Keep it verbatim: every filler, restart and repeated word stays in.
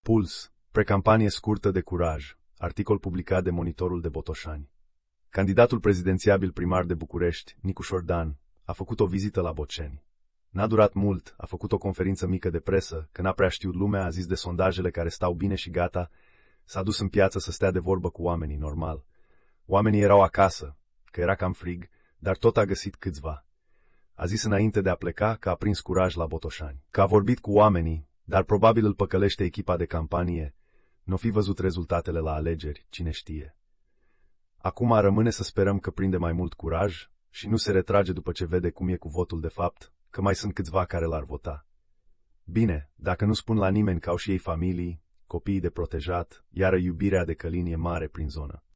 Puls, precampanie scurtă de curaj, articol publicat de Monitorul de Botoșani. Candidatul prezidențiabil primar de București, Nicu Șordan, a făcut o vizită la Boceni. N-a durat mult, a făcut o conferință mică de presă, că n-a prea știut lumea, a zis de sondajele care stau bine și gata, s-a dus în piață să stea de vorbă cu oamenii, normal. Oamenii erau acasă, că era cam frig, dar tot a găsit câțiva. A zis înainte de a pleca că a prins curaj la Botoșani, că a vorbit cu oamenii, dar probabil îl păcălește echipa de campanie. N-o fi văzut rezultatele la alegeri, cine știe. Acum rămâne să sperăm că prinde mai mult curaj și nu se retrage după ce vede cum e cu votul de fapt, că mai sunt câțiva care l-ar vota. Bine, dacă nu spun la nimeni că au și ei familii, copiii de protejat, iară iubirea de Călin e mare prin zonă.